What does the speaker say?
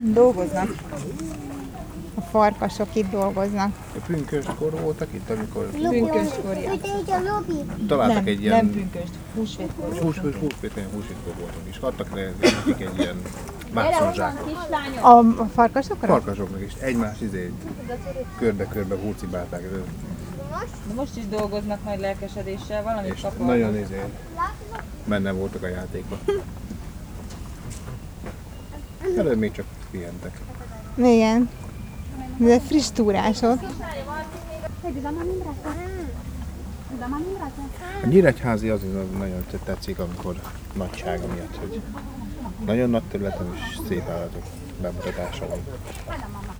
Dolgoznak. A farkasok itt dolgoznak. A pünköstkor voltak itt, amikor Pünköstkor találtak egy ilyen... Nem pünköst, húsvétkor. Húsvétkor voltunk is. Adtak nekik egy ilyen mászonzsákot. A farkasokra? Farkasoknak is. Egymás körbe hurcibálták. De most is dolgoznak nagy lelkesedéssel, valamit És kapnak. nagyon benne voltak a játékban. Előbb még csak pihentek. Igen. De friss túrások. A Nyíregyházi az nagyon tetszik, amikor nagysága miatt, hogy nagyon nagy területen és szép állatok bemutatása van.